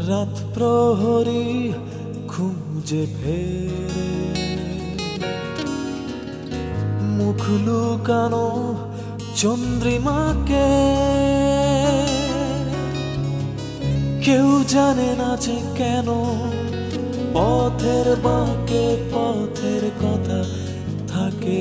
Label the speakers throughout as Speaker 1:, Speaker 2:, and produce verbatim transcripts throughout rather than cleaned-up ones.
Speaker 1: রাত প্রহরী খুঁজে ফেরে মুখ লুকানো চন্দ্রিমাকে, কেউ জানে না যে কেন পথের বাঁকে পথের কথা থাকে।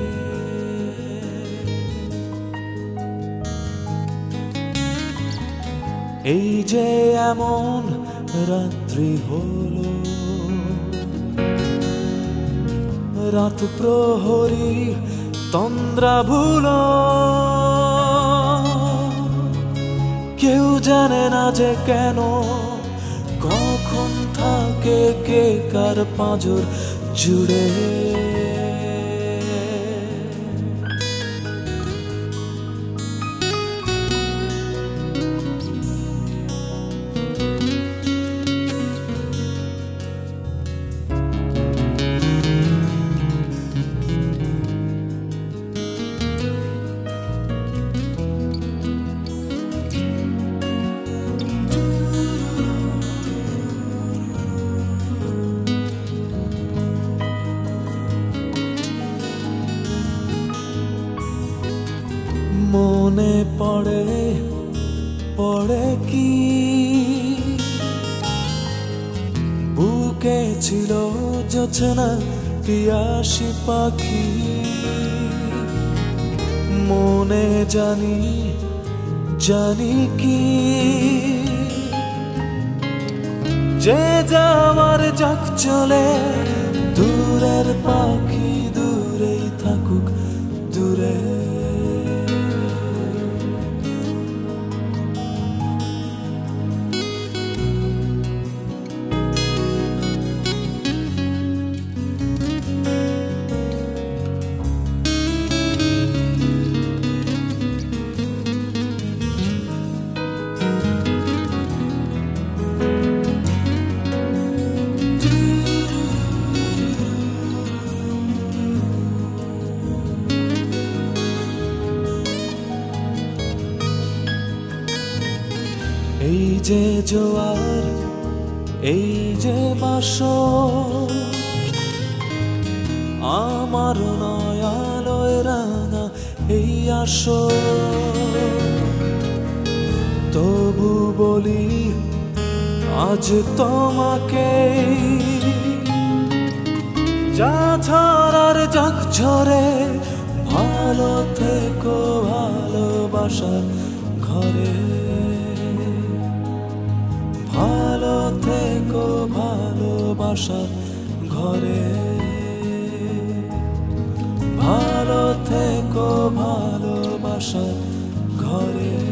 Speaker 1: এই যে এমন রাত্রি হলো, রাত প্রহরী তন্দ্রা ভুলো, কেউ জানে না যে কেন কখন থাকে কে কার পাঁজর জুড়ে। মনে পড়ে পড়ে কি বুকে ছিল জোছনা পিয়াসী পাখি, মনে জানি জানি কি যে যাওয়ার যাক চলে, দূরের পাখি দূরেই থাকুক দূরে। এই যে জোয়ার এই যে বাসর, আমার নয়ালয় রাঙা এই আসর, তবু বলি আজ তোমাকে, যা ঝরার যাক ঝরে, ভালো থেকো ভালোবাসার ঘরে, ভালো থেকো ভালোবাসার ঘরে, ভালো থেকো ভালোবাসার ঘরে।